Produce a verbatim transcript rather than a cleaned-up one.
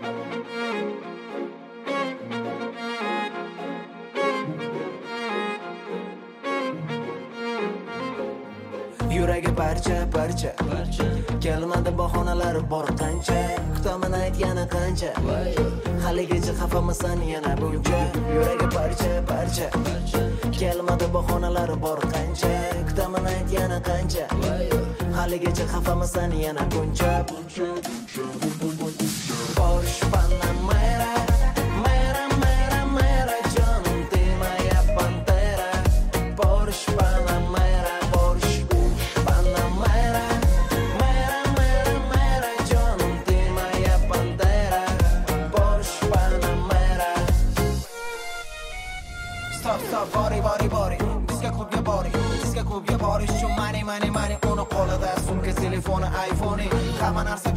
Yuragi parcha parcha kelmadi bahonalar bor qancha kutaman aytgani qancha haligacha xafamisan yana buncha yuragi parcha parcha kelmadi bahonalar bor qancha kutaman aytgani qancha haligacha xafamisan yana buncha Porsche Panamera mera mera mera canım demaya pantera Porsche Panamera Bori bori bori bizga klubga bori bizga klubga borish uchun mani mani mani uni qo'lida sumka telefoni iPhone hamma narsa